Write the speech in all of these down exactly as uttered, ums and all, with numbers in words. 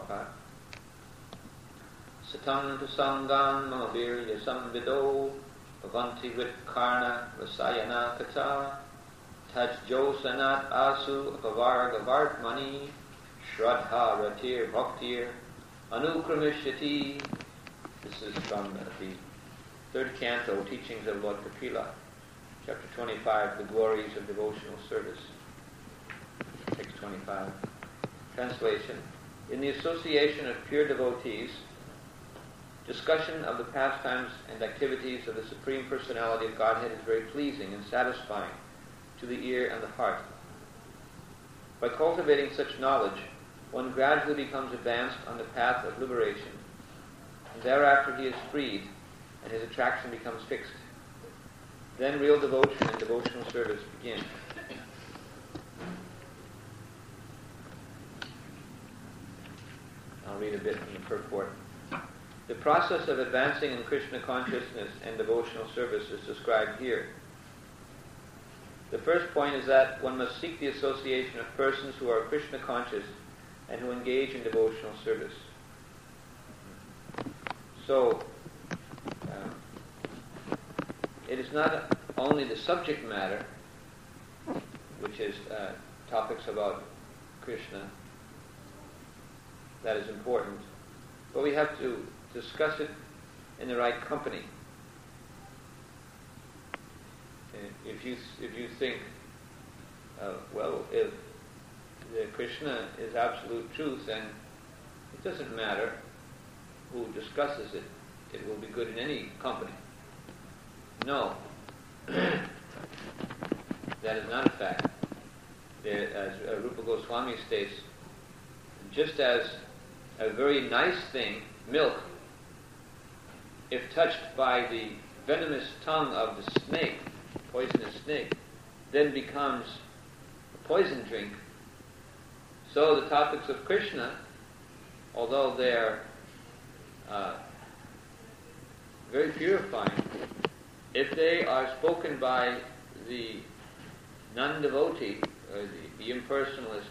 Prabhupada. Satam Pasangam Mahabirya Samvido Bhavanti Vitkarna Rasayana Kata Tajjo Sanat Asu Apavarga Vartmani Shraddha Ratir Bhaktir Anukramishati. This is from uh, the third canto, Teachings of Lord Kapila, chapter twenty-five, The Glories of Devotional Service. six twenty-five. Translation. In the association of pure devotees, discussion of the pastimes and activities of the Supreme Personality of Godhead is very pleasing and satisfying to the ear and the heart. By cultivating such knowledge, one gradually becomes advanced on the path of liberation, and thereafter he is freed, and his attraction becomes fixed. Then real devotion and devotional service begin. I'll read a bit from the purport. The process of advancing in Krishna consciousness and devotional service is described here. The first point is that one must seek the association of persons who are Krishna conscious and who engage in devotional service. So, uh, it is not only the subject matter, which is uh, topics about Krishna, that is important, but we have to discuss it in the right company. If you if you think, uh, well, if the Krishna is absolute truth, then it doesn't matter who discusses it; it will be good in any company. No, that is not a fact. There, as uh, Rupa Goswami states, just as a very nice thing, milk, if touched by the venomous tongue of the snake, poisonous snake, then becomes a poison drink. So the topics of Krishna, although they are uh, very purifying, if they are spoken by the non-devotee, or the, the impersonalist,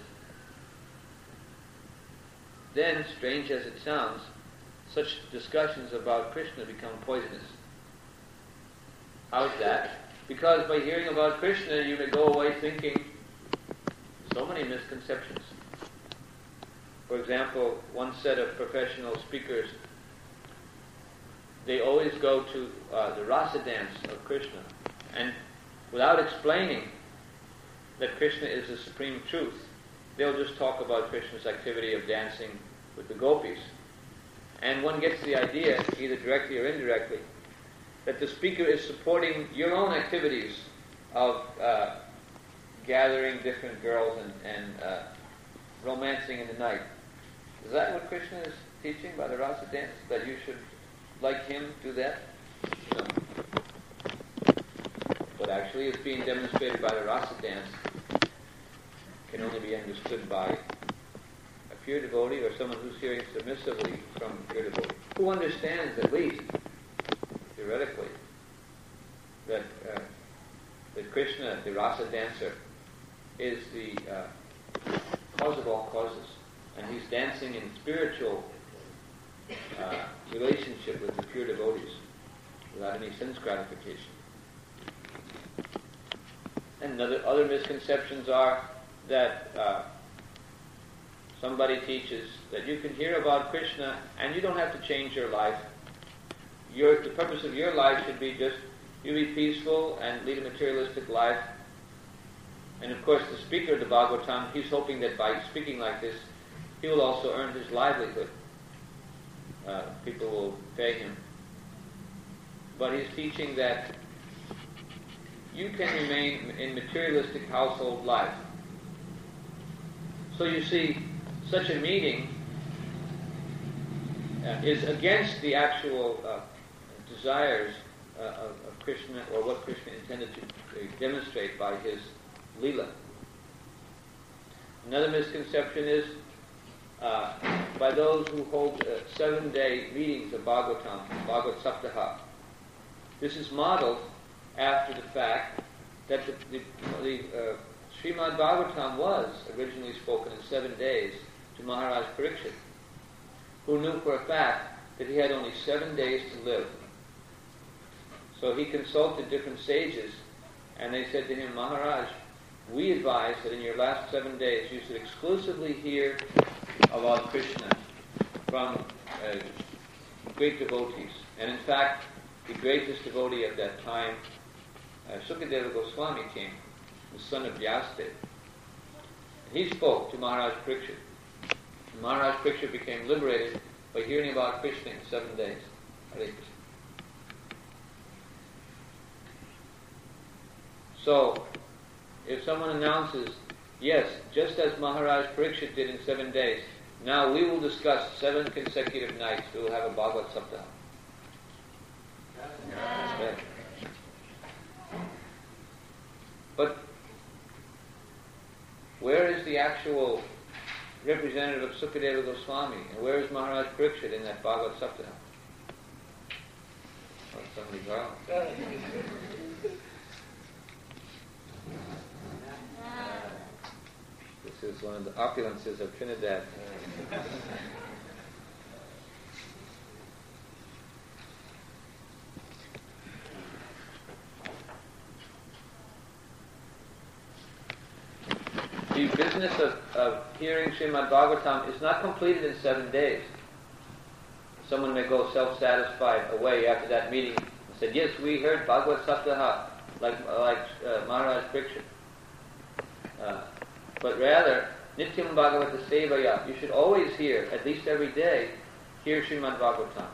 then, strange as it sounds, such discussions about Krishna become poisonous. How is that? Because by hearing about Krishna, you may go away thinking so many misconceptions. For example, one set of professional speakers, they always go to uh, the rasa dance of Krishna, and without explaining that Krishna is the supreme truth, they'll just talk about Krishna's activity of dancing with the gopis. And one gets the idea, either directly or indirectly, that the speaker is supporting your own activities of uh, gathering different girls and, and uh, romancing in the night. Is that what Krishna is teaching by the rasa dance? That you should, like him, do that? No. What actually is being demonstrated by the rasa dance can only be understood by a pure devotee or someone who's hearing submissively from a pure devotee, who understands at least, theoretically, that, uh, that Krishna, the rasa dancer, is the uh, cause of all causes, and he's dancing in spiritual uh, relationship with the pure devotees, without any sense gratification. And other, other misconceptions are that uh, somebody teaches that you can hear about Krishna and you don't have to change your life. Your, the purpose of your life should be just you be peaceful and lead a materialistic life. And of course the speaker of the Bhagavatam, he's hoping that by speaking like this, he will also earn his livelihood. Uh, people will pay him. But he's teaching that you can remain in materialistic household life. So you see, such a meeting uh, is against the actual uh, desires uh, of, of Krishna, or what Krishna intended to uh, demonstrate by his Leela. Another misconception is uh, by those who hold uh, seven-day meetings of Bhagavatam, Bhagavad Saptaha. This is modeled after the fact that the, the, the uh, Srimad Bhagavatam was originally spoken in seven days to Maharaj Parikshit. who knew for a fact that he had only seven days to live. So he consulted different sages, and they said to him, Maharaj, we advise that in your last seven days you should exclusively hear about Krishna from uh, great devotees. And in fact, the greatest devotee at that time, uh, Sukadeva Goswami came, the son of Vyasadeva. He spoke to Maharaj Parikshit. Maharaj Parikshit became liberated by hearing about Krishna in seven days. Hare Krishna. So, if someone announces, yes, just as Maharaj Parikshit did in seven days, now we will discuss seven consecutive nights, we will have a Bhagavad Saptaha. That's right. But where is the actual representative of Sukadeva Goswami? And where is Maharaj Parikshit in that Bhagavad Saptaha? Oh, somebody got This is one of the opulences of Trinidad. The business of, of hearing Srimad Bhagavatam is not completed in seven days. Someone may go self-satisfied away after that meeting and say, yes, we heard Bhagavad Saptaha, like, like uh, Maharaj Parikshit. Uh, but rather, Nityam Bhagavata Sevaya, you should always hear, at least every day, hear Srimad Bhagavatam.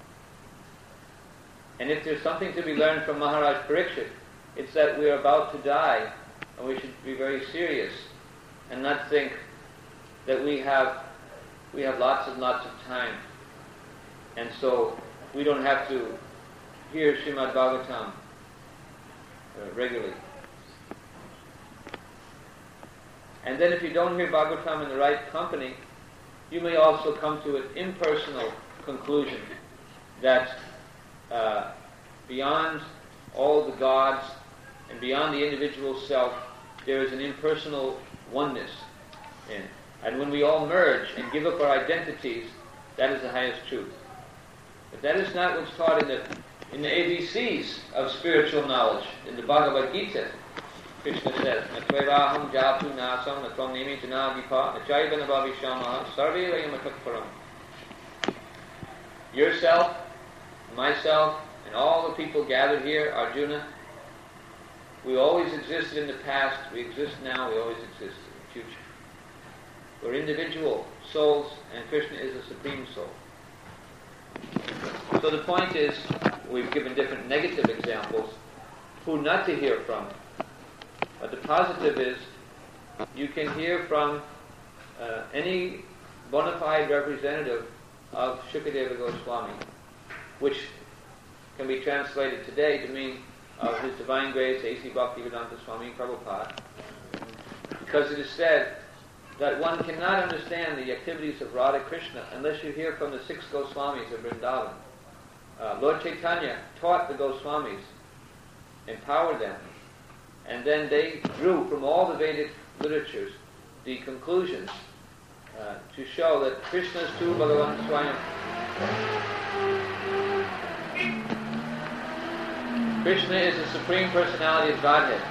And if there's something to be learned from Maharaj Parikshit, it's that we are about to die, and we should be very serious, and not think that we have we have lots and lots of time, and so we don't have to hear Srimad Bhagavatam uh, regularly. And then if you don't hear Bhagavatam in the right company, you may also come to an impersonal conclusion that uh, beyond all the gods and beyond the individual self, there is an impersonal oneness in it. And when we all merge and give up our identities, that is the highest truth. But that is not what's taught in the in the A B Cs of spiritual knowledge. In the Bhagavad Gita, Krishna says, Natvevaham jatu nasam natvam nemi janadipa nachayvana bhavishamaha sarve vayamatakparam. Yourself, myself, and all the people gathered here, Arjuna, we always existed in the past, we exist now, we always exist in the future. We're individual souls, and Krishna is the supreme soul. So the point is, we've given different negative examples, who not to hear from. But the positive is, you can hear from uh, any bona fide representative of Shukadeva Goswami, which can be translated today to mean of His Divine Grace, A C Bhaktivedanta Swami Prabhupada, because it is said that one cannot understand the activities of Radha Krishna unless you hear from the six Goswamis of Vrindavan. Uh, Lord Chaitanya taught the Goswamis, empowered them, and then they drew from all the Vedic literatures the conclusions uh, to show that Krishna's tu Bhagavan Swayam. Krishna is the Supreme Personality of Godhead.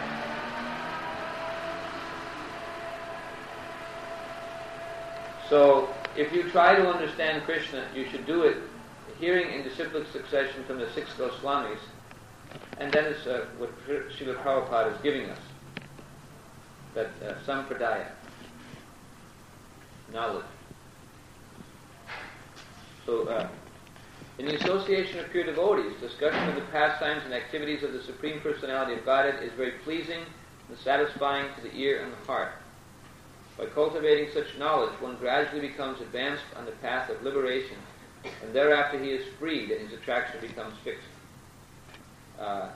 So, if you try to understand Krishna, you should do it hearing in disciplic succession from the six Goswamis, and that is uh, what Srila Prabhupada is giving us, that uh, sampradaya, knowledge. So, uh, in the association of pure devotees, discussion of the pastimes and activities of the Supreme Personality of Godhead is very pleasing and satisfying to the ear and the heart. By cultivating such knowledge, one gradually becomes advanced on the path of liberation, and thereafter he is freed and his attraction becomes fixed. Uh,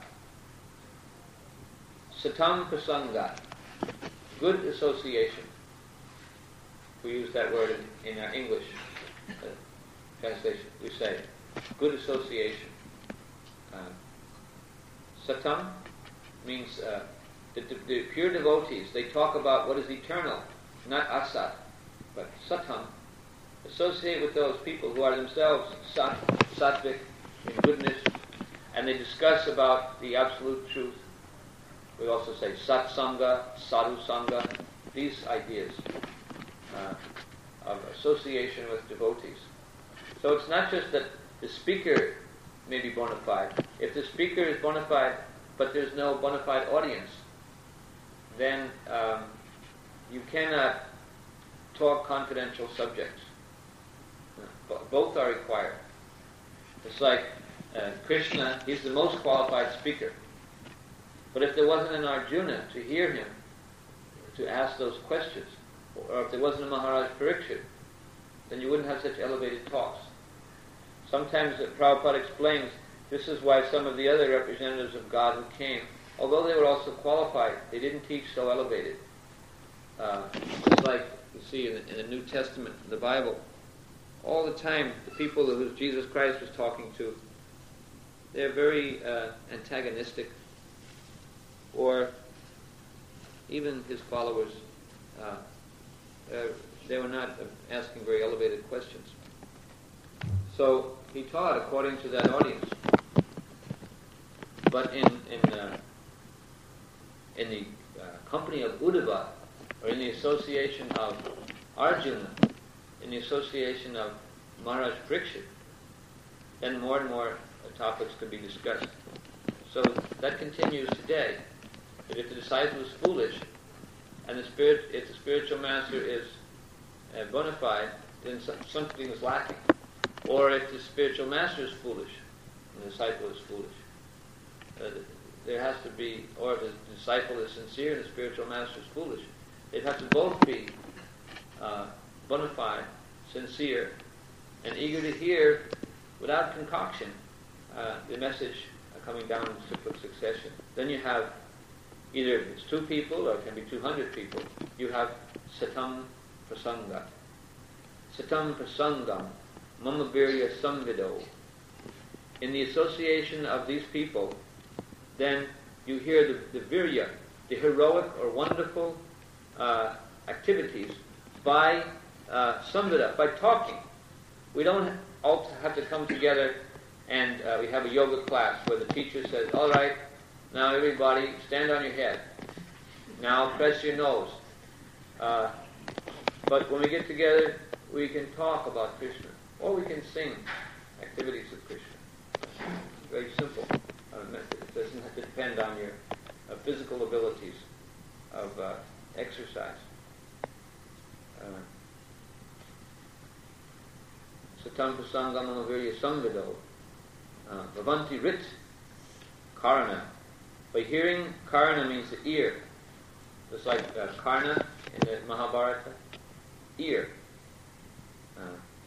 Satam Prasanga, good association. We use that word in, in our English uh, translation. We say good association. Uh, Satam means uh, the, the, the pure devotees. They talk about what is eternal, not asat, but satam, associate with those people who are themselves sat, sattvic in goodness, and they discuss about the absolute truth. We also say satsanga, sadhu sangha, these ideas uh, of association with devotees. So it's not just that the speaker may be bona fide. If the speaker is bona fide, but there's no bona fide audience, then um, you cannot talk confidential subjects. Uh, both are required. It's like uh, Krishna, he's the most qualified speaker. But if there wasn't an Arjuna to hear him, to ask those questions, or if there wasn't a Maharaj Parikshit, then you wouldn't have such elevated talks. Sometimes uh, Prabhupada explains this is why some of the other representatives of God who came, although they were also qualified, they didn't teach so elevated. Uh, it's like you see in the, in the New Testament, the Bible, all the time the people who Jesus Christ was talking to, they're very uh, antagonistic, or even his followers, uh, uh, they were not asking very elevated questions. So he taught according to that audience. But in in uh, in the uh, company of Uddhava, or in the association of Arjuna, in the association of Maharaj Parikshit, then more and more uh, topics could be discussed. So that continues today. That if the disciple is foolish, and the spirit, if the spiritual master is uh, bona fide, then so, something is lacking. Or if the spiritual master is foolish, and the disciple is foolish, uh, there has to be, or if the disciple is sincere and the spiritual master is foolish, they'd have to both be uh, bona fide, sincere, and eager to hear, without concoction, uh, the message uh, coming down in cyclic succession. Then you have, either it's two people or it can be two hundred people, you have satam prasanga. Satam prasangam, mama virya samvido. In the association of these people, then you hear the, the virya, the heroic or wonderful uh, activities by uh, samvida, by talking. We don't all have to come together and uh, we have a yoga class where the teacher says, all right, now everybody stand on your head. Now press your nose. Uh, but when we get together, we can talk about Krishna, or we can sing activities of Krishna. It's very simple. Uh, it doesn't have to depend on your uh, physical abilities of uh, exercise. Uh, Satam prasangam amavirya samvido. Bhavanti rit karana. By hearing, karana means the ear. Just like uh, Karna in the Mahabharata. Ear. Uh,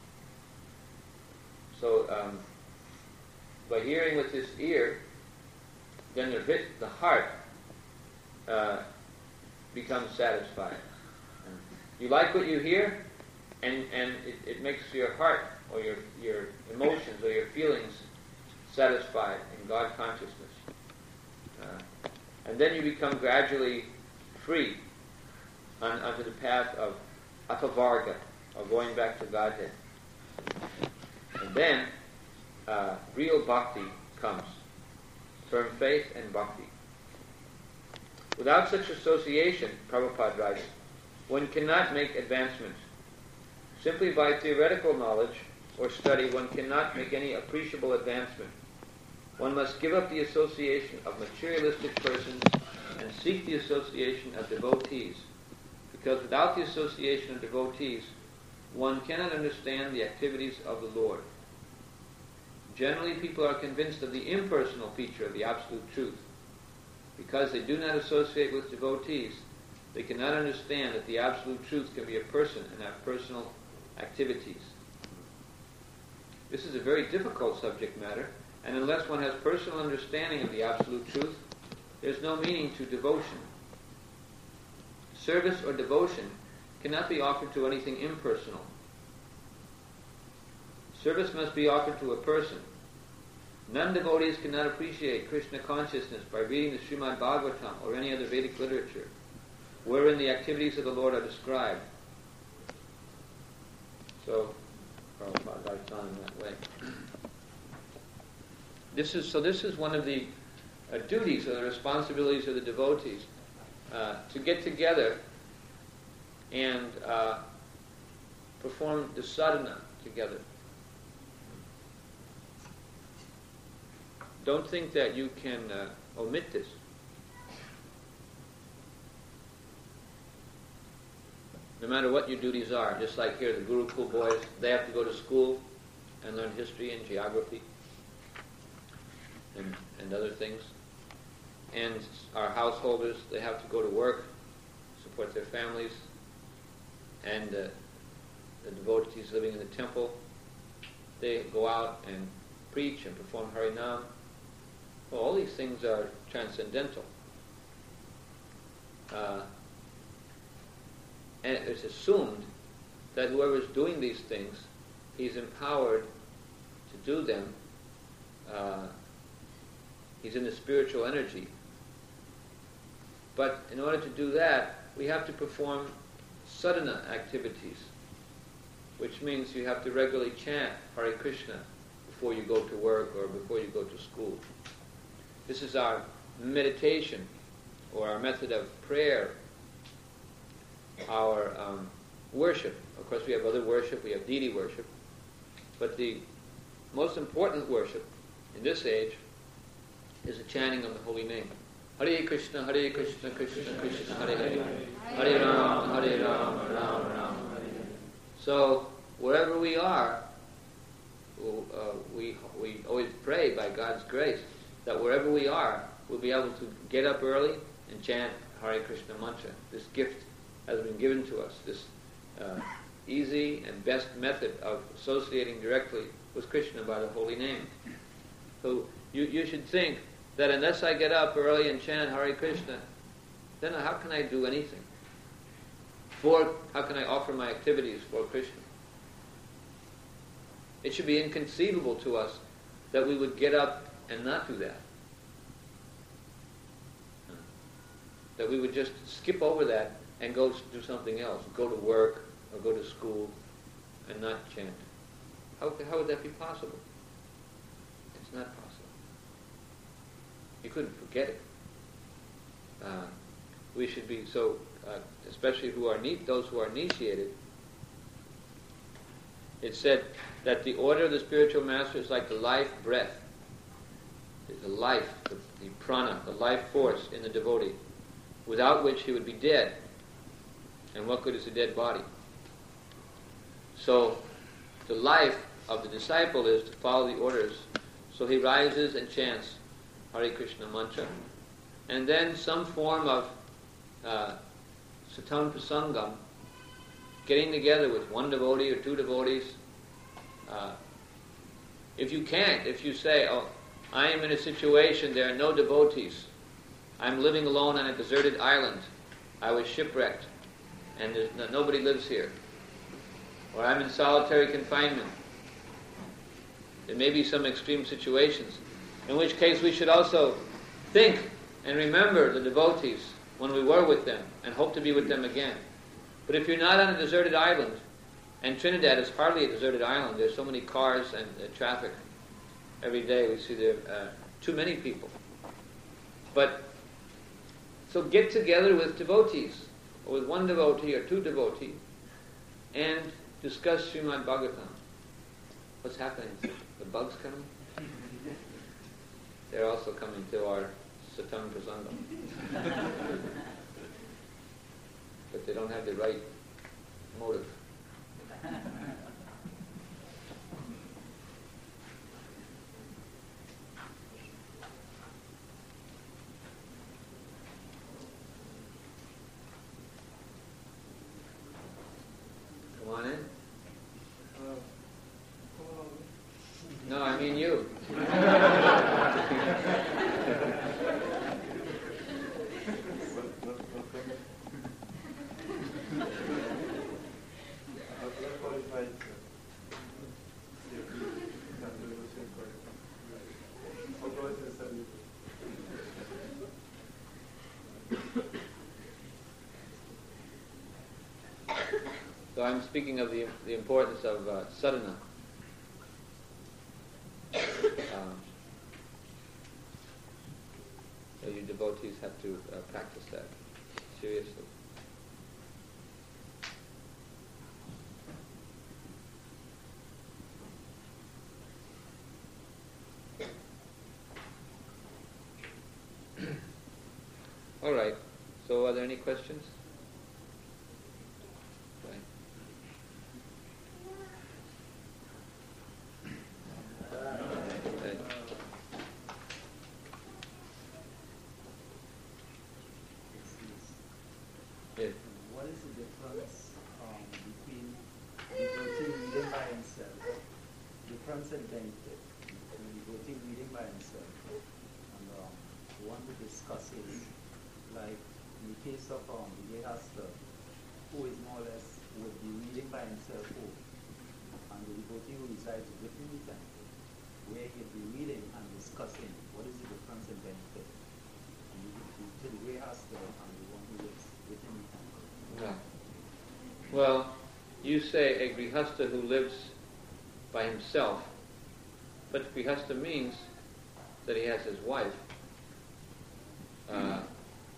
so, um, by hearing with this ear, then the rit, the heart, uh, becomes satisfied. Uh, you like what you hear, and, and it, it makes your heart, or your, your emotions, or your feelings satisfied in God consciousness. Uh, and then you become gradually free on, onto the path of apavarga, or going back to Godhead. And then uh, real bhakti comes, firm faith and bhakti. Without such association, Prabhupada writes, one cannot make advancement. Simply by theoretical knowledge or study, one cannot make any appreciable advancement. One must give up the association of materialistic persons and seek the association of devotees, because without the association of devotees, one cannot understand the activities of the Lord. Generally, people are convinced of the impersonal feature of the absolute truth. Because they do not associate with devotees, they cannot understand that the absolute truth can be a person and have personal activities. This is a very difficult subject matter, and unless one has personal understanding of the absolute truth, there's no meaning to devotion. Service or devotion cannot be offered to anything impersonal. Service must be offered to a person. Non-devotees cannot appreciate Krishna consciousness by reading the Srimad Bhagavatam or any other Vedic literature, wherein the activities of the Lord are described. So, lifetime that way. This is so. This is one of the uh, duties or the responsibilities of the devotees uh, to get together and uh, perform the sadhana together. Don't think that you can uh, omit this. No matter what your duties are, just like here, the Gurukul boys, they have to go to school and learn history and geography and, and other things. And our householders, they have to go to work, support their families, and uh, the devotees living in the temple, they go out and preach and perform Harinam. Well, all these things are transcendental. Uh, and it's assumed that whoever is doing these things, he's empowered to do them. Uh, he's in the spiritual energy. But in order to do that, we have to perform sadhana activities, which means you have to regularly chant Hare Krishna before you go to work or before you go to school. This is our meditation, or our method of prayer, our um, worship. Of course, we have other worship, we have deity worship, but the most important worship in this age is the chanting of the holy name. Hare Krishna, Hare Krishna, Krishna Krishna, Hare Hare, Hare Rama, Hare Rama, Rama Rama. So, wherever we are, uh, we we always pray by God's grace that wherever we are, we'll be able to get up early and chant Hare Krishna mantra. This gift has been given to us, this uh, easy and best method of associating directly with Krishna by the holy name. So you, you should think that unless I get up early and chant Hare Krishna, then how can I do anything? For how can I offer my activities for Krishna? It should be inconceivable to us that we would get up and not do that. That we would just skip over that and go do something else, go to work or go to school and not chant. How, how would that be possible? It's not possible. You couldn't forget it. Uh, we should be so, uh, especially who are ne- those who are initiated. It said that the order of the spiritual master is like the life breath, the life, the, the prana, the life force in the devotee, without which he would be dead. And what good is a dead body? So, the life of the disciple is to follow the orders. So he rises and chants Hare Krishna mantra, and then some form of uh, satam prasangam, getting together with one devotee or two devotees. Uh, if you can't, if you say, oh, I am in a situation, there are no devotees, I'm living alone on a deserted island, I was shipwrecked, and there's no, nobody lives here, or I'm in solitary confinement. There may be some extreme situations, in which case we should also think and remember the devotees when we were with them, and hope to be with them again. But if you're not on a deserted island, and Trinidad is hardly a deserted island, there's so many cars and uh, traffic every day, we see there uh, too many people. But, so get together with devotees, or with one devotee or two devotees, and discuss Srimad Bhagavatam. What's happening? The bugs coming? They're also coming to our Satam Prasangam. But they don't have the right motive. Come on in. No, I mean you. So I'm speaking of the the importance of uh, sadhana. Um, so you devotees have to uh, practice that seriously. All right. So, are there any questions? Right. Right. Yes. What is the difference um, between devotee reading by himself, difference and benefit, between devotee reading by himself and um, one who discusses, like in the case of um, the Gehasta, who is more or less would be reading by himself, who, and the devotee who resides within the temple, where he'll be reading and discussing what is the difference and benefit and the, the, to the Gehasta and the one who lives within the temple. Right. Well, you say a grihasta who lives by himself, but grihasta means that he has his wife. Uh,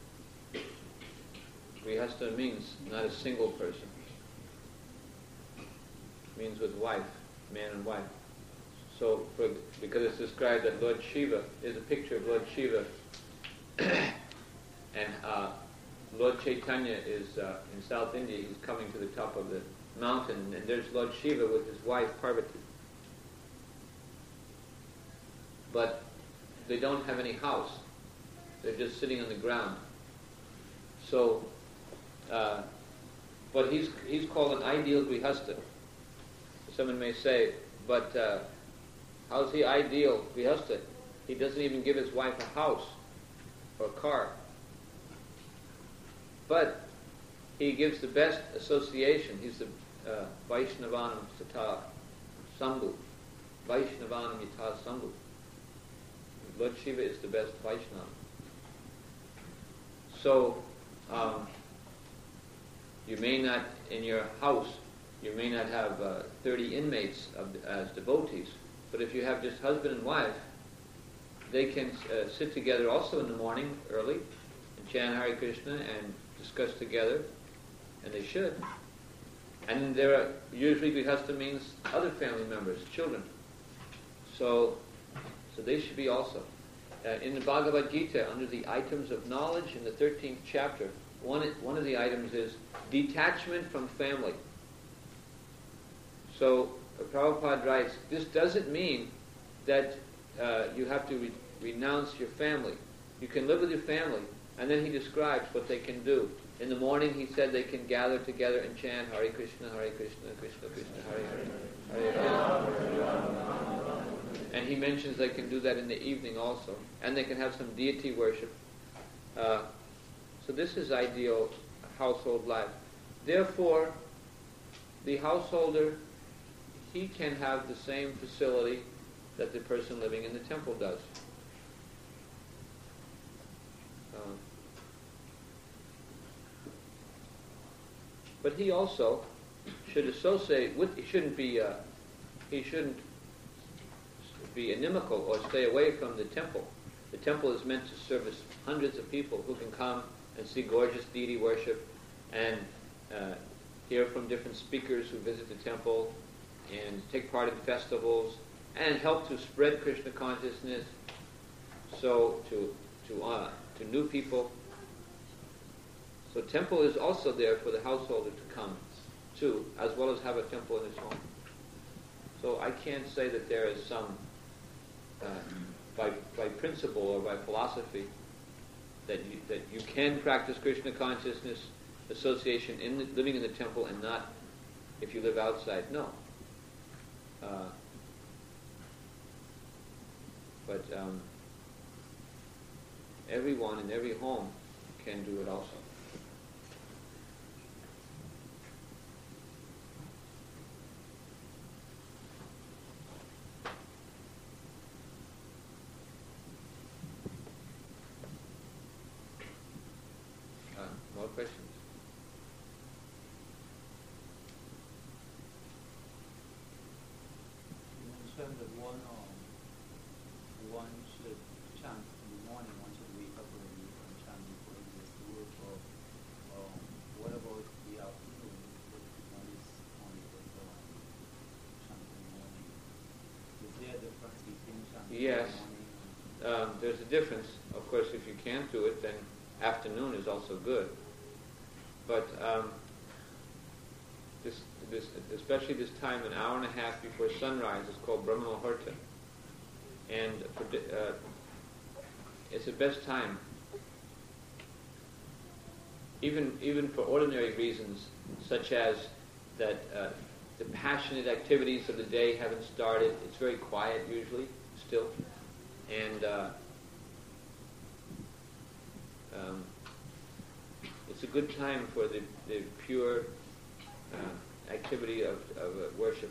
grihasta means not a single person. It means with wife, man and wife. So, for, because it's described that Lord Shiva is a picture of Lord Shiva, and uh, Lord Chaitanya is uh, in South India. He's coming to the top of the mountain, and there's Lord Shiva with his wife Parvati. But they don't have any house. They're just sitting on the ground. So, uh, but he's he's called an ideal grihasta. Someone may say, but uh, how's he ideal grihasta? He doesn't even give his wife a house or a car. But he gives the best association. He's the uh, Vaishnavanam Sata Sambhu. Vaishnavanam Yata Sambhu. Lord Shiva is the best Vaishnava. So, um, you may not, in your house, you may not have uh, thirty inmates of, as devotees, but if you have just husband and wife, they can uh, sit together also in the morning early and chant Hare Krishna and discuss together, and they should. And there are usually grihasta means other family members, children. So, so they should be also. Uh, in the Bhagavad Gita, under the items of knowledge in the thirteenth chapter, one one of the items is detachment from family. So uh, Prabhupada writes, this doesn't mean that uh, you have to re- renounce your family. You can live with your family. And then he describes what they can do. In the morning, he said they can gather together and chant Hare Krishna, Hare Krishna, Krishna Krishna, Hare Hare, Hare Hare. And he mentions they can do that in the evening also. And they can have some deity worship. Uh, so this is ideal household life. Therefore, the householder, he can have the same facility that the person living in the temple does. Uh, But he also should associate with. He shouldn't be. Uh, he shouldn't be inimical or stay away from the temple. The temple is meant to service hundreds of people who can come and see gorgeous deity worship, and uh, hear from different speakers who visit the temple, and take part in festivals, and help to spread Krishna consciousness. So to to uh, to new people. So temple is also there for the householder to come to, as well as have a temple in his home. So I can't say that there is some, uh, by by principle or by philosophy, that you, that you can practice Krishna consciousness association in the, living in the temple and not if you live outside. No. Uh, but um, everyone in every home can do it also. More questions? You mentioned that one um, one should chant in the morning, one should wake up early and chant before he goes to work, or um, what about the afternoon if one is only for um, chant in the morning? Is there a difference between chanting Yes. in the morning? Um, there's a difference. Of course, if you can't do it, then afternoon is also good. But um, this, this, especially this time, an hour and a half before sunrise, is called Brahma Muhurta. And uh, it's the best time. Even, even for ordinary reasons, such as that uh, the passionate activities of the day haven't started. It's very quiet usually, still. And uh, um, it's a good time for the, the pure uh, activity of, of uh, worship.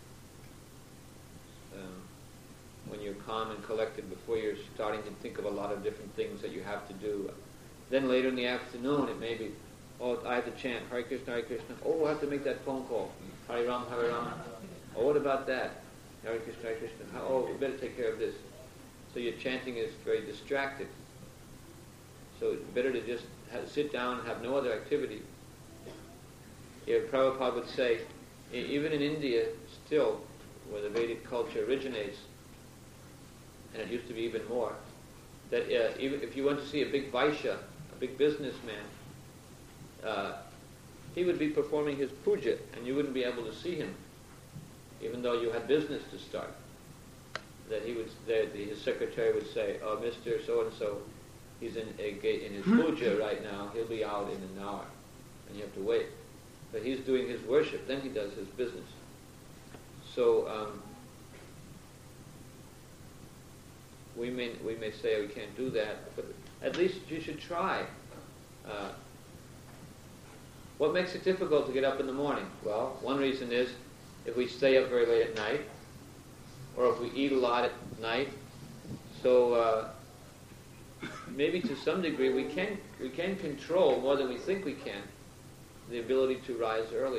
Um, when you're calm and collected before you're starting to think of a lot of different things that you have to do. Then later in the afternoon it may be, oh, I have to chant Hare Krishna, Hare Krishna. Oh, I have to make that phone call. Hare Ram, Hare Ram. Oh, what about that? Hare Krishna, Hare Krishna. Oh, we better take care of this. So your chanting is very distracted. So it's better to just have, sit down and have no other activity. Yeah, Prabhupada would say, e- even in India, still, where the Vedic culture originates, and it used to be even more, that uh, even if you went to see a big Vaishya, a big businessman, uh, he would be performing his puja, and you wouldn't be able to see him, even though you had business to start. That he would, that his secretary would say, "Oh, Mister So-and-so, he's in a, in his puja right now. He'll be out in an hour," and you have to wait. But he's doing his worship, then he does his business. So um, we may we may say we can't do that, but at least you should try. Uh, what makes it difficult to get up in the morning? Well, one reason is if we stay up very late at night, or if we eat a lot at night. So uh, maybe to some degree we can we can control more than we think we can the ability to rise early.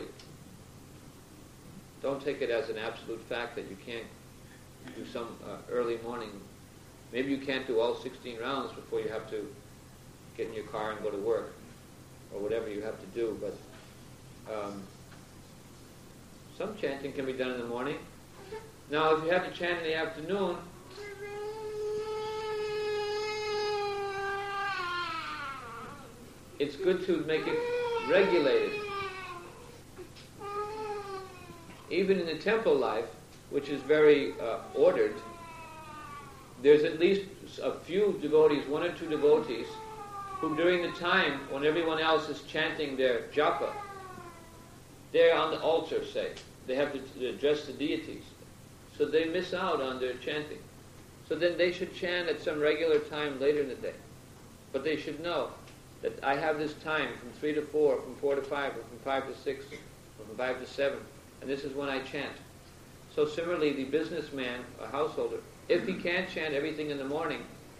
Don't take it as an absolute fact that you can't do some uh, early morning. Maybe you can't do all sixteen rounds before you have to get in your car and go to work, or whatever you have to do. But um, some chanting can be done in the morning. Now, if you have to chant in the afternoon, it's good to make it regulated. Even in the temple life, which is very uh, ordered, there's at least a few devotees, one or two devotees, who during the time when everyone else is chanting their japa, they're on the altar, say. They have to address the deities. So they miss out on their chanting. So then they should chant at some regular time later in the day. But they should know that I have this time from three to four, from four to five, or from five to six, or from five to seven, and this is when I chant. So similarly, the businessman, a householder, if he can't chant everything in the morning,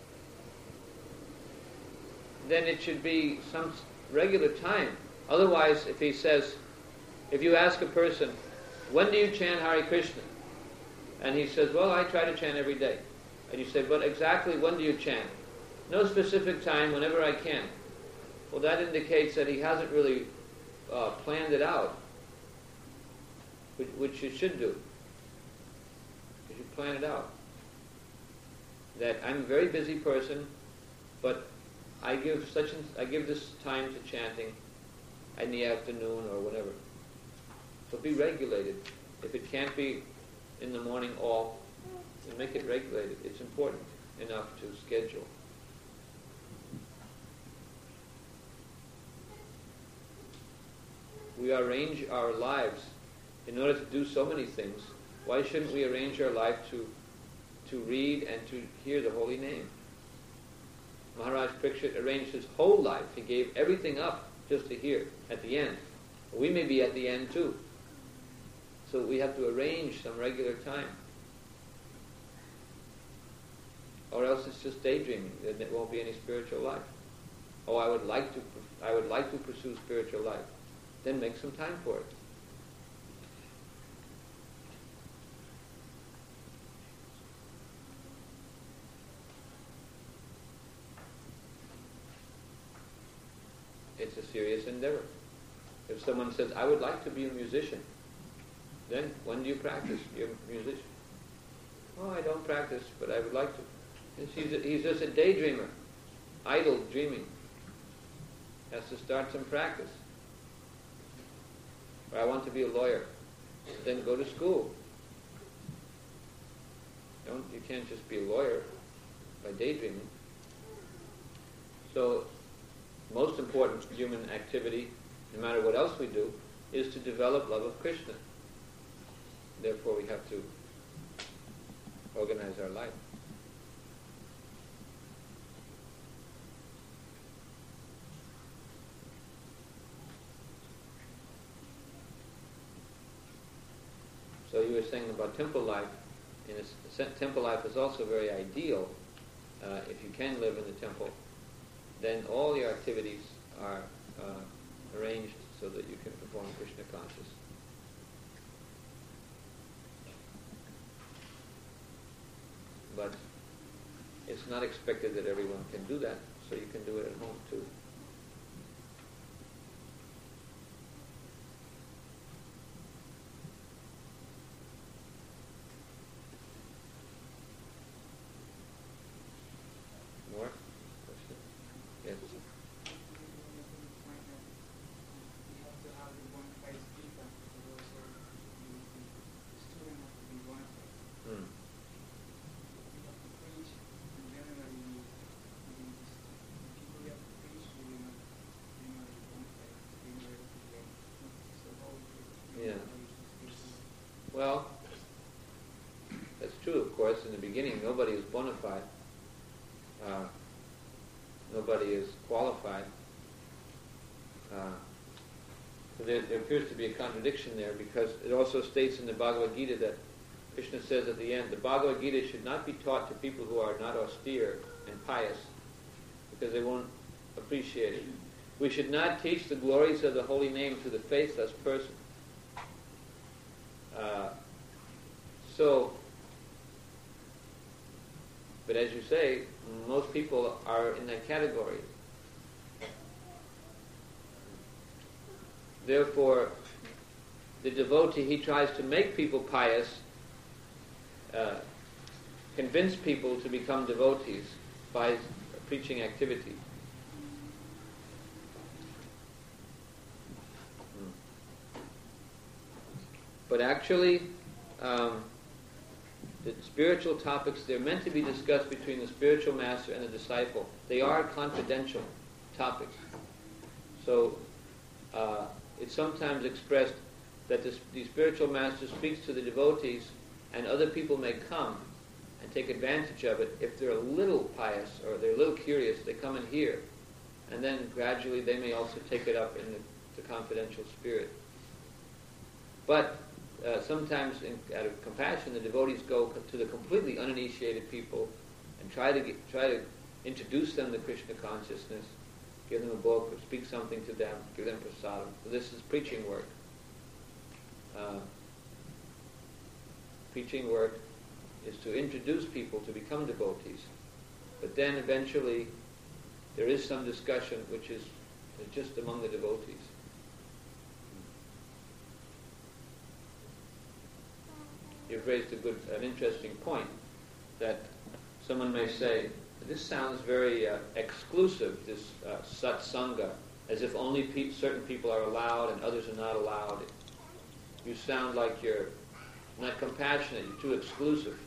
then it should be some regular time. Otherwise, if he says, if you ask a person, when do you chant Hare Krishna? And he says, well, I try to chant every day. And you say, but exactly when do you chant? No specific time, whenever I can. Well, that indicates that he hasn't really uh, planned it out, which, which you should do. You should plan it out. That I'm a very busy person, but I give such and, I give this time to chanting in the afternoon or whatever. So be regulated. If it can't be in the morning all, then make it regulated. It's important enough to schedule. We arrange our lives in order to do so many things. Why shouldn't we arrange our life to to read and to hear the holy name? Maharaj Parikshit arranged his whole life. He gave everything up just to hear at the end. We may be at the end too. So we have to arrange some regular time. Or else it's just daydreaming. Then there won't be any spiritual life. Oh, I would like to I would like to pursue spiritual life. Then make some time for it. it's a serious endeavor. If someone says, I would like to be a musician, then when do you practice? You're a musician. Oh, I don't practice, but I would like to. And he's, a, he's just a daydreamer, idle dreaming. Has to start some practice. Or I want to be a lawyer. Then go to school. Don't, you can't just be a lawyer by daydreaming. So, most important human activity, no matter what else we do, is to develop love of Krishna. Therefore, we have to organize our life. So you were saying about temple life. In a sense, temple life is also very ideal. Uh, if you can live in the temple, then all your activities are uh, arranged so that you can perform Krishna conscious. But it's not expected that everyone can do that, so you can do it at home too. More? Question? Yes. Hmm. Yeah. Well, that's true, of course. In the beginning, nobody is bona fide. Uh, nobody is qualified. Uh, so there, there appears to be a contradiction there, because it also states in the Bhagavad Gita that Krishna says at the end, the Bhagavad Gita should not be taught to people who are not austere and pious, because they won't appreciate it. We should not teach the glories of the holy name to the faithless person. Uh, so, but as you say, most people are in that category. Therefore, the devotee, he tries to make people pious, uh, convince people to become devotees by preaching activity. But actually, um, the spiritual topics, they're meant to be discussed between the spiritual master and the disciple. They are confidential topics. So, uh, it's sometimes expressed that this, the spiritual master speaks to the devotees, and other people may come and take advantage of it. If they're a little pious or they're a little curious, they come and hear. And then gradually they may also take it up in the, the confidential spirit. But uh, sometimes, in, out of compassion, the devotees go to the completely uninitiated people and try to get, try to introduce them to Krishna consciousness, give them a book, or speak something to them, give them prasadam. So this is preaching work. Uh, preaching work is to introduce people to become devotees. But then eventually there is some discussion which is just among the devotees. You've raised a good, an interesting point, that someone may say, this sounds very uh, exclusive, this uh, satsanga, as if only pe- certain people are allowed and others are not allowed. You sound like you're not compassionate, you're too exclusive.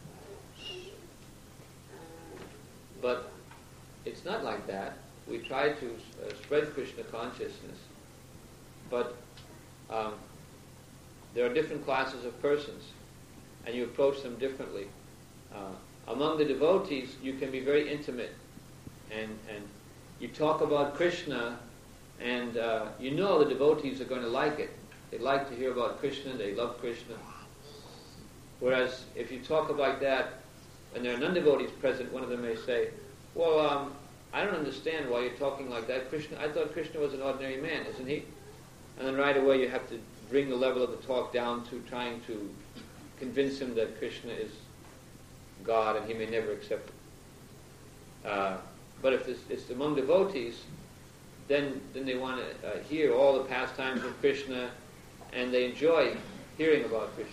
But it's not like that. We try to uh, spread Krishna consciousness, but um, there are different classes of persons, and you approach them differently. Uh, among the devotees, you can be very intimate, and, and you talk about Krishna, and uh, you know the devotees are going to like it. They like to hear about Krishna, they love Krishna. Whereas if you talk about that, and there are non-devotees present, one of them may say, well, um, I don't understand why you're talking like that. Krishna, I thought Krishna was an ordinary man, isn't he? And then right away you have to bring the level of the talk down to trying to convince him that Krishna is God and he may never accept it. Uh, but if it's, it's among devotees, then then they want to uh, hear all the pastimes of Krishna, and they enjoy hearing about Krishna.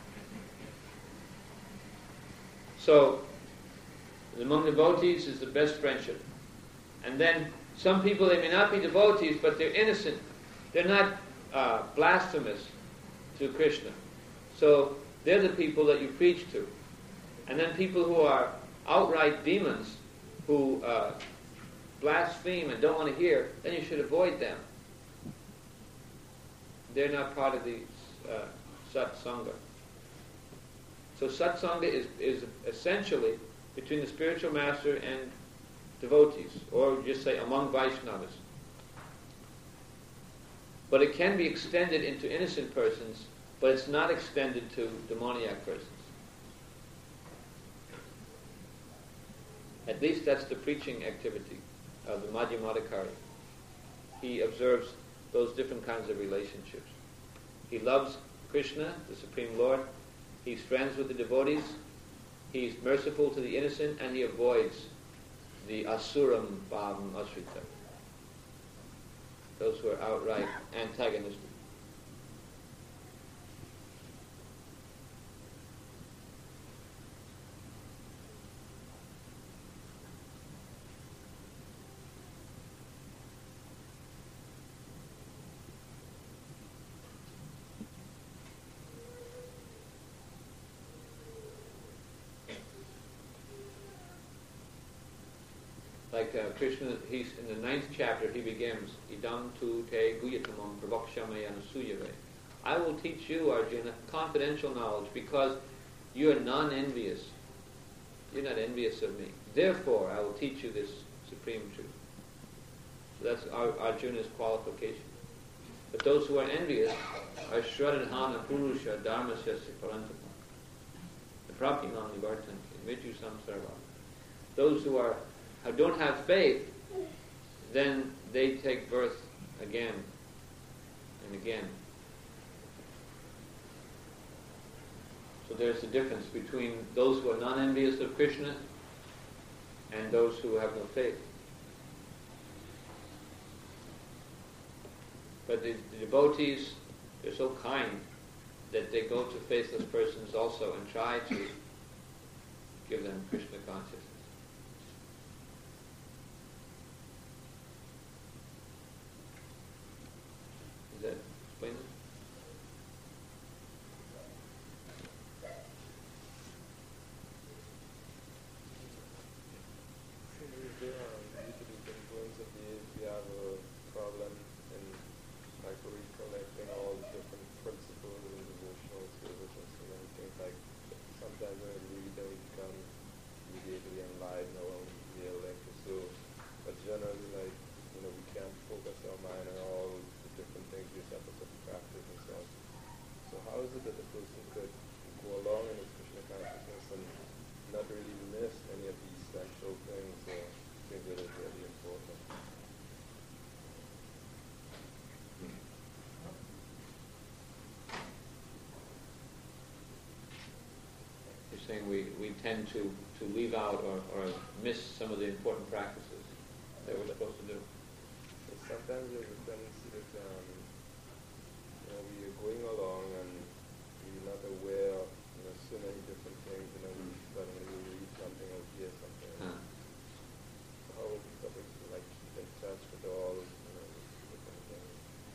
So, among devotees is the best friendship. And then some people, they may not be devotees, but they're innocent. They're not uh, blasphemous to Krishna. So they're the people that you preach to. And then people who are outright demons, who uh, blaspheme and don't want to hear, then you should avoid them. They're not part of the uh, satsanga. So satsanga is, is essentially between the spiritual master and devotees, or just say among Vaishnavas. But it can be extended into innocent persons, but it's not extended to demoniac persons. At least that's the preaching activity of the Madhyamadikari. He observes those different kinds of relationships. He loves Krishna, the Supreme Lord. He's friends with the devotees. He's merciful to the innocent, and he avoids the asuram bhavam asrita, those who are outright antagonistic. Like uh, Krishna, he's in the ninth chapter, he begins, Idam tu te guyatamam pravakshamaya anasuyave. I will teach you, Arjuna, confidential knowledge, because you are non-envious. You're not envious of me. Therefore, I will teach you this supreme truth. So that's Ar- Arjuna's qualification. But those who are envious are shradhana purusha dharmasya parantapa. The prapimam nivartanti, midju samsarva. Those who are who don't have faith, then they take birth again and again. So there's a difference between those who are non-envious of Krishna and those who have no faith. But the, the devotees, they're so kind that they go to faithless persons also and try to give them Krishna consciousness. Does that explain it? We have a problem in like recollecting all the different principles in devotional service and so many things. Like sometimes when we read them, we become immediately enlightened or real lecture. So, but generally, like you know, we can't focus our mind on all the different things we have to practice and so on. So, how is it that the person could go along in his Krishna consciousness and not really miss any of these essential things or things that are really important? You're saying we, we tend to, to leave out or, or miss some of the important practices that we're supposed to do. But sometimes there's a tendency that um, you know, we are going along and we're not aware of you know, so many different things, and then we suddenly we read something or hear something. Huh. So how would we sort of like keep in touch with all you know, different things?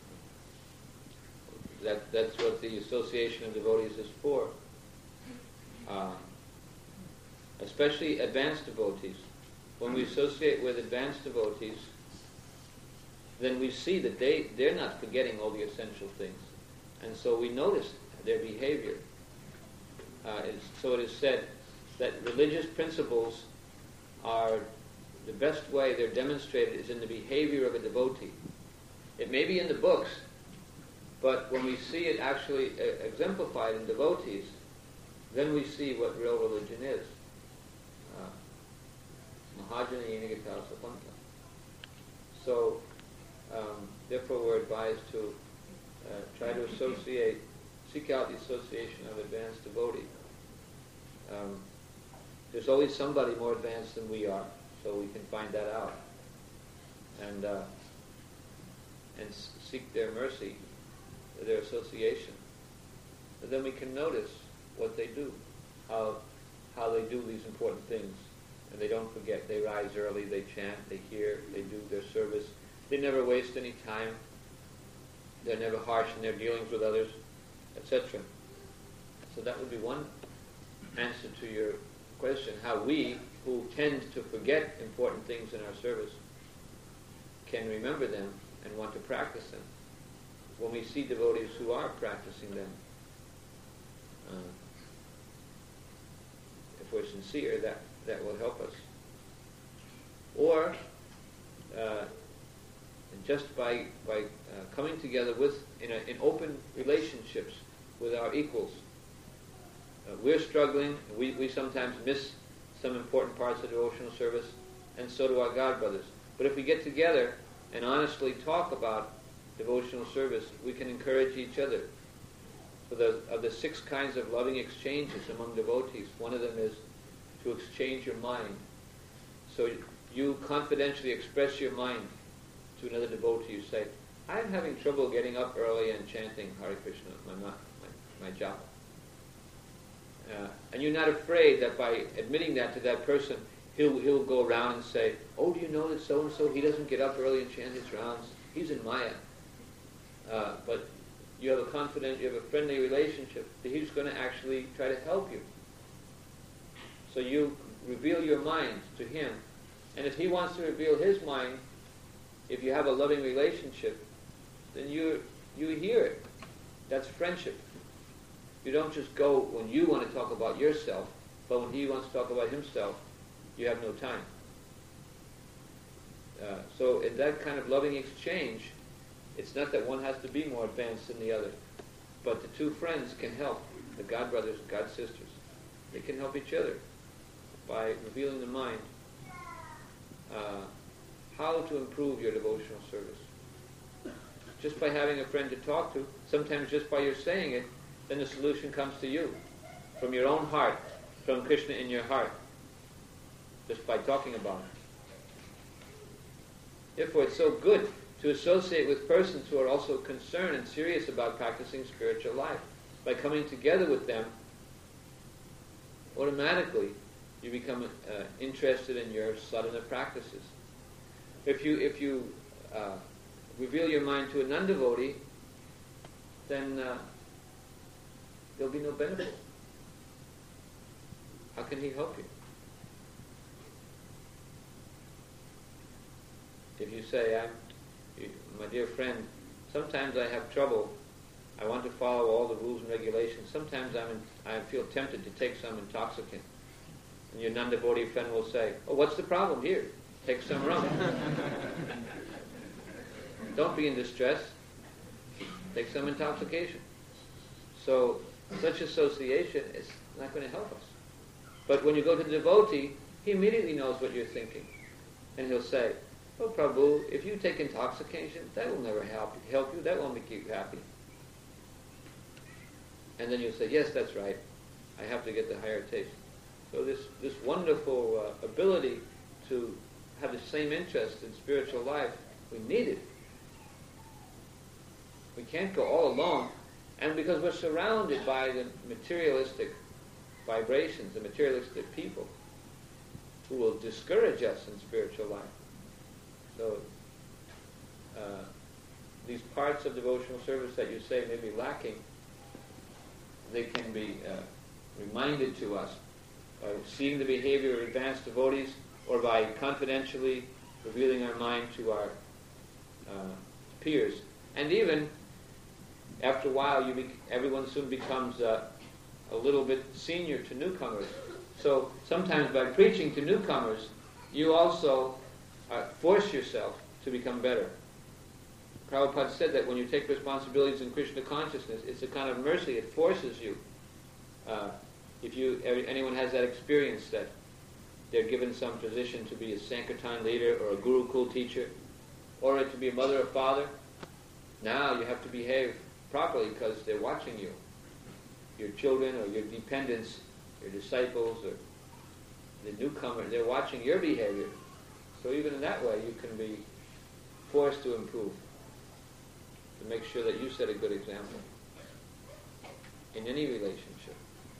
That, that's what the association of devotees is for. Uh, especially advanced devotees. When we associate with advanced devotees, then we see that they, they're not forgetting all the essential things. And so we notice their behavior. Uh, it's, so it is said that religious principles are, the best way they're demonstrated is in the behavior of a devotee. It may be in the books, but when we see it actually uh, exemplified in devotees, then we see what real religion is. Mahajana Yenigata Sapanta. So, um, therefore we're advised to uh, try to associate, seek out the association of advanced devotees. Um, there's always somebody more advanced than we are, so we can find that out. And uh, and s- seek their mercy, their association, but then we can notice what they do, how how they do these important things, and they don't forget. They rise early, they chant, they hear, they do their service. They never waste any time. They're never harsh in their dealings with others, et cetera. So that would be one answer to your question, how we, who tend to forget important things in our service, can remember them and want to practice them. When we see devotees who are practicing them, uh, if we're sincere, that, that will help us. Or uh, just by by uh, coming together with in, a, in open relationships with our equals. Uh, we're struggling. We, we sometimes miss some important parts of devotional service, and so do our God brothers. But if we get together and honestly talk about devotional service, we can encourage each other. So the, of the six kinds of loving exchanges among devotees, one of them is to exchange your mind. So you confidentially express your mind to another devotee. You say, I'm having trouble getting up early and chanting Hare Krishna, my, my, my japa. Uh, and you're not afraid that by admitting that to that person, he'll he'll go around and say, oh, do you know that so-and-so, he doesn't get up early and chant his rounds. He's in Maya. Uh, but you have a confident, you have a friendly relationship, that he's going to actually try to help you. So you reveal your mind to him. And if he wants to reveal his mind, if you have a loving relationship, then you you hear it. That's friendship. You don't just go when you want to talk about yourself, but when he wants to talk about himself, you have no time. Uh, so in that kind of loving exchange, it's not that one has to be more advanced than the other, but the two friends can help, the God brothers and God sisters. They can help each other by revealing the mind uh, how to improve your devotional service. Just by having a friend to talk to, sometimes just by your saying it, then the solution comes to you, from your own heart, from Krishna in your heart, just by talking about it. Therefore, it's so good to associate with persons who are also concerned and serious about practicing spiritual life. By coming together with them, automatically you become uh, interested in your sadhana practices. If you if you uh, reveal your mind to a non-devotee, then uh, there'll be no benefit. How can he help you? If you say, I'm, you, my dear friend, sometimes I have trouble. I want to follow all the rules and regulations. Sometimes I'm in, I feel tempted to take some intoxicant. And your non-devotee friend will say, oh, what's the problem? Here, take some rum. Don't be in distress. Take some intoxication. So such association is not going to help us. But when you go to the devotee, he immediately knows what you're thinking. And he'll say, oh, Prabhu, if you take intoxication, that will never help, help you. That won't make you happy. And then you'll say, yes, that's right. I have to get the higher taste. So this, this wonderful uh, ability to have the same interest in spiritual life, we need it. We can't go all alone. And because we're surrounded by the materialistic vibrations, the materialistic people who will discourage us in spiritual life. So uh, these parts of devotional service that you say may be lacking, they can be uh, reminded to us by seeing the behavior of advanced devotees or by confidentially revealing our mind to our uh, peers. And even after a while, you be, everyone soon becomes uh, a little bit senior to newcomers. So sometimes by preaching to newcomers, you also uh, force yourself to become better. Prabhupada said that when you take responsibilities in Krishna consciousness, it's a kind of mercy. It forces you. Uh, if you anyone has that experience that they're given some position to be a Sankirtan leader or a Gurukul teacher, or to be a mother or father, now you have to behave properly because they're watching you. Your children or your dependents, your disciples or the newcomer, they're watching your behavior. So even in that way, you can be forced to improve. to make sure that you set a good example in any relationship.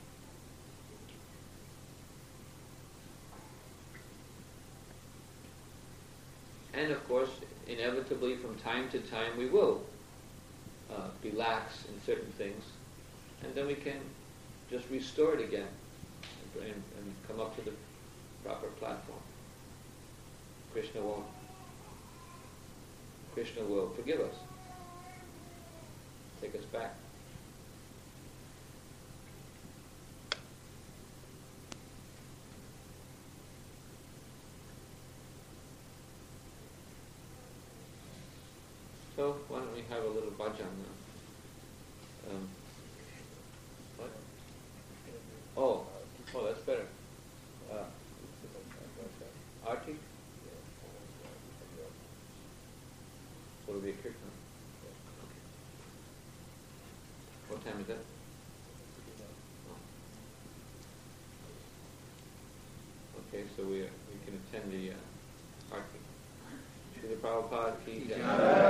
And of course, inevitably from time to time we will uh, relax in certain things, and then we can just restore it again and, and, and come up to the proper platform. Krishna will Krishna will forgive us, take us back. So why don't we have a little bhajan now? Um, what? Oh, oh, that's better. Uh, Arti? So it'll be a kirtan. Okay. What time is that? Oh. Okay, so we we can attend the uh, Arti. Srila Prabhupada ki jai.